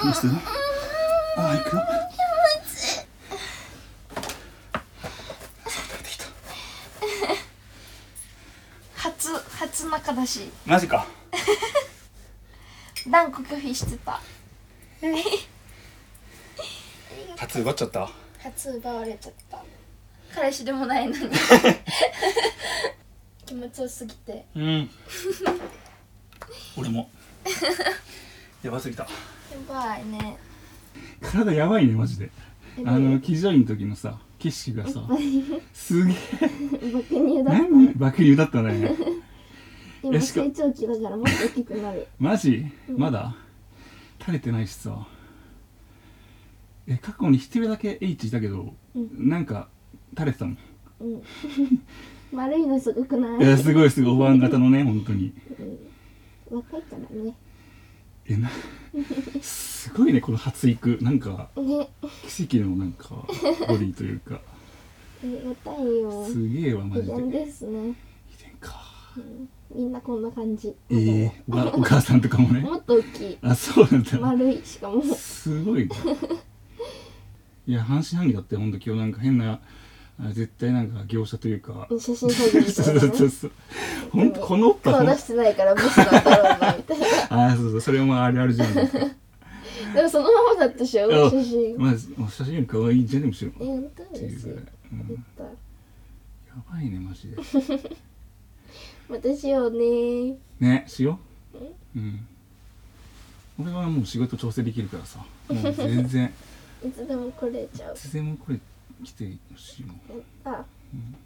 どうしたの？ああ、行くよ。 初中だし。 マジか。 断固拒否してた。 初奪っちゃった。 初奪われちゃった。彼氏でもないのに気持ちよすぎて。 うん。俺もやばすぎた。 やばいね。 体やばいねマジで。騎乗位の時のさ景色がさすげえ爆乳だった。 爆乳だったね。 今成長期だからもっと大きくなる。 マジ、まだ垂れてないしさ。過去に一人だけ H いたけど、なんか垂れてたもん。 丸いのすごくない？ すごいすごいおばん型のね本当に。 若いからね。 すごいねこの発育なんか、 ね、 奇跡のなんかボディというか。 ありがたいよ。 すげえわマジで。 遺伝ですね。 遺伝か。 みんなこんな感じ。 お母さんとかもね。 もっと大きい。 あ、そうなんだ。 丸いしかも。 すごいね。いや半信半疑だってほんと今日なんか変な絶対なんか業者というか写真撮るみたいなね。 そうほんとこのおっぱい顔出してないからブスなんだろうなみたいな。 そうそれもあるあるじゃん。 でもそのままだったでしょ写真。 まあ写真より可愛いじゃんむしろ。 本当ですよ。 やばいねマジで。 またしようね。 ねしよう。俺はもう仕事調整できるからさもう全然いつでも来れちゃう。 いつでもこれ来てほしいもん。 やった。